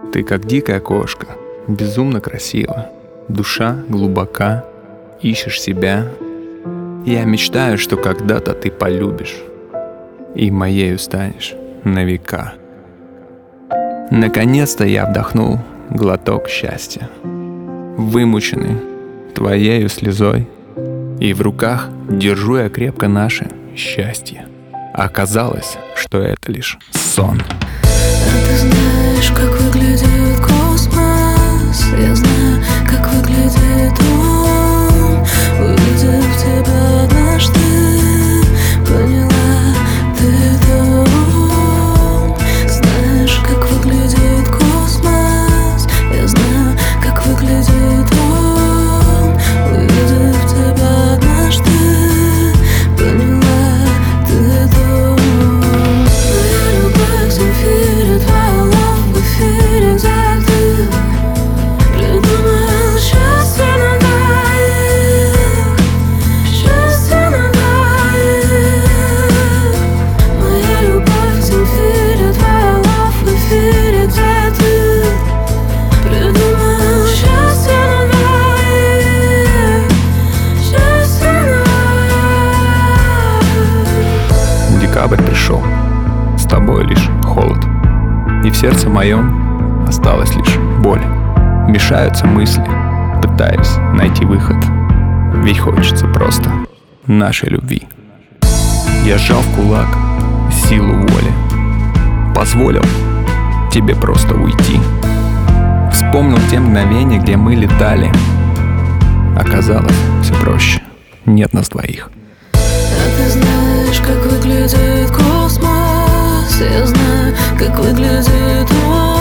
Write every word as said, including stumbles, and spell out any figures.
Ты как дикая кошка, безумно красива, душа глубока, ищешь себя. Я мечтаю, что когда-то ты полюбишь и моею станешь на века. Наконец-то я вдохнул глоток счастья, вымученный твоею слезой, и в руках держу я крепко наше счастье. Оказалось, что это лишь сон. А ты знаешь, как выглядит космос? Я знаю, как выглядит он. Увидев тебя однажды, поняла, ты это он. Знаешь, как выглядит космос? Я знаю, как выглядит он. Увидев тебя однажды, поняла, ты это он. Моя любовь в эфире, твоя лove в эфире, где ты придумал счастье на двоих, счастье на двоих. Моя любовь в эфире, твоя love в эфире, где ты придумал счастье на двоих, счастье на двоих. Декабрь пришел, с тобой лишь холод, и в сердце моем осталась лишь боль. Мешаются мысли, пытаюсь найти выход, ведь хочется просто нашей любви. Я сжал в кулак силу воли, позволил тебе просто уйти. Вспомнил те мгновения, где мы летали. Оказалось, все проще, нет нас двоих. А ты знаешь, как выглядит космос? Я знаю, как выглядит он.